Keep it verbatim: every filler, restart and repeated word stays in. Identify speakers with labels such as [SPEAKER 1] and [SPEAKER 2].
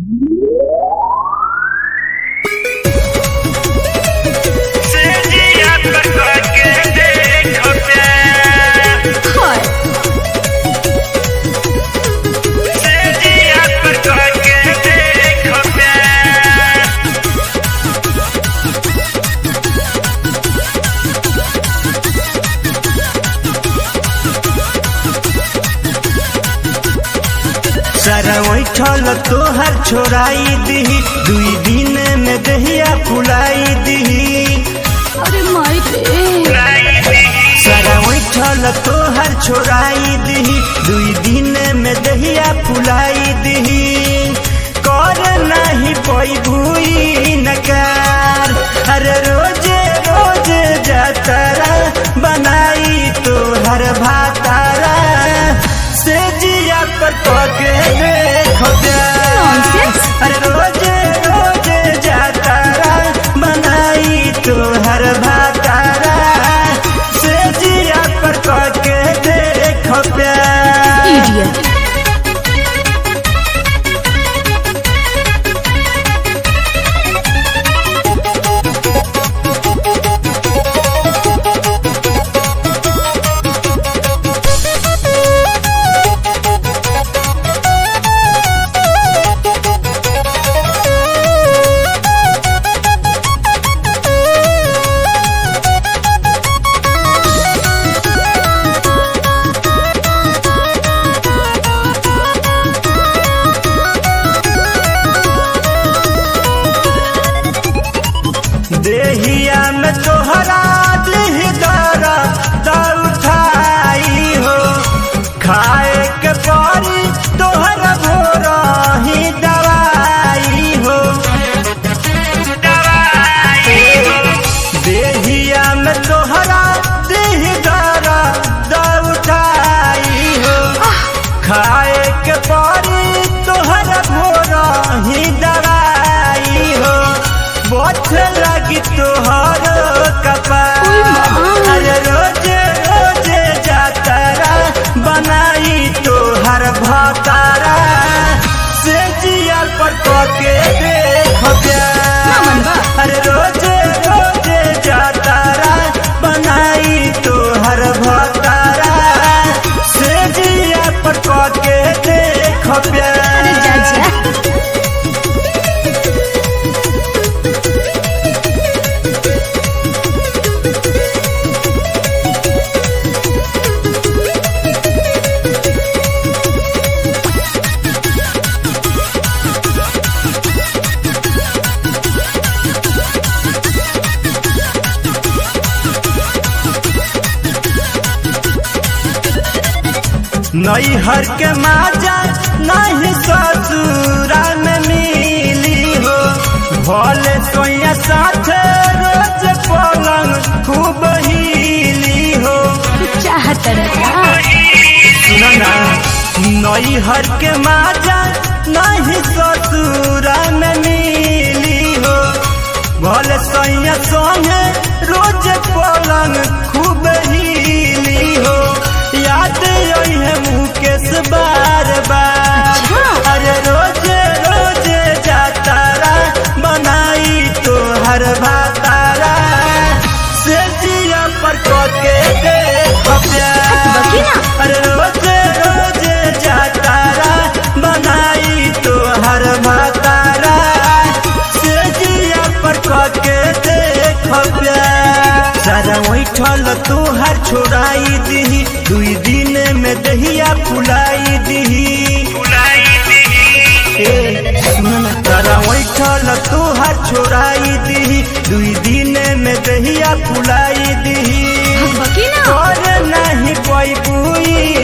[SPEAKER 1] सारा बैठल तोहर छोड़ाई दीही दुई दिन में दहिया फुलाई दीही।
[SPEAKER 2] अरे माई रे
[SPEAKER 1] सारा बैठल तोहर छोड़ाई दीही दुई दिन में दहिया फुलाई दीही। कर नहीं पई भूई नकार अरे रोजे रोजे जातरा बनाई तोहर भातारा से जिया पर पके देखो प्यार। अरे रोजे रोजे जातारा बनाई तोहर भातारा से जिया पर पके देखो प्यार।
[SPEAKER 2] इडियट
[SPEAKER 1] देहिया में तोहरा दिह दरा उठाई हो खाए के परी तोहरा भोरा ही दवाई हो दवाई हो। देहिया में तोहरा दिह दरा उठाई हो खाए के परी तोहरा भोरा ही दवाई हो। बहुत लगी तोहर कपार अरे रोजे रोजे जातरा बनाई तोहर भातारा से जिया पर पके देखो प्यार। अरे रोजे रोजे जातरा बनाई तोहर भातारा से जिया पर पके देखो प्यार। नैहर के माजा नहीं ससुरा में मिली हो भले सोया साथ रोज पलंग खूब हिली हो।
[SPEAKER 2] चाहत
[SPEAKER 1] सुनो ना नैहर के माजा नहीं ससुरा में मिली हो भले सोया सोने रोज पलंग खूब हिली हो। याद है मुकेश बार बार अरे रोजे रोजे जातारा बनाई तोहर भातारा से जिया पर पके देखो प्यार। अरे रोजे रोजे जातारा बनाई तोहर भातारा से जिया पर पके देखो प्यार। सारा बैठल तोहर छोड़ाई दीही दुई दिन में दहिया फुलाई दीही फुलाई दीही। सारा बैठल तोहर छोड़ाई दीही दुई दिन में दहिया फुलाई दीही।
[SPEAKER 2] बकी ना
[SPEAKER 1] और नहीं कोई बुई